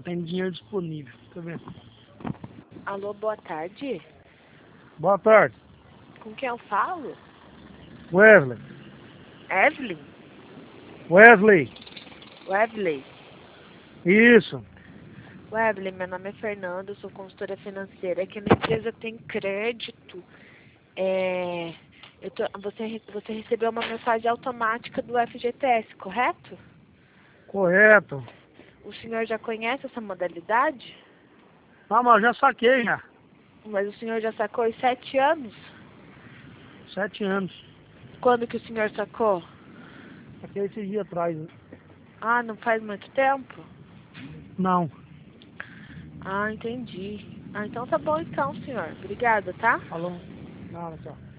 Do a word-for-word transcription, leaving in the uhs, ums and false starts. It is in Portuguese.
eu tenho dinheiro disponível. Tá vendo? Alô, boa tarde. Boa tarde. Com quem eu falo? Wesley. Evelyn? Wesley. Wesley? Isso. Wesley, meu nome é Fernanda, eu sou consultora financeira. Aqui na empresa tem crédito. É, eu tô, você, você recebeu uma mensagem automática do F G T S, correto? Correto. O senhor já conhece essa modalidade? Ah, mas eu já saquei já. Mas o senhor já sacou em sete anos? Sete anos. Quando que o senhor sacou? Saquei esses dias atrás. Ah, não faz muito tempo? Não. Ah, entendi. Ah, então tá bom então, senhor. Obrigada, tá? Falou. Nada, tchau.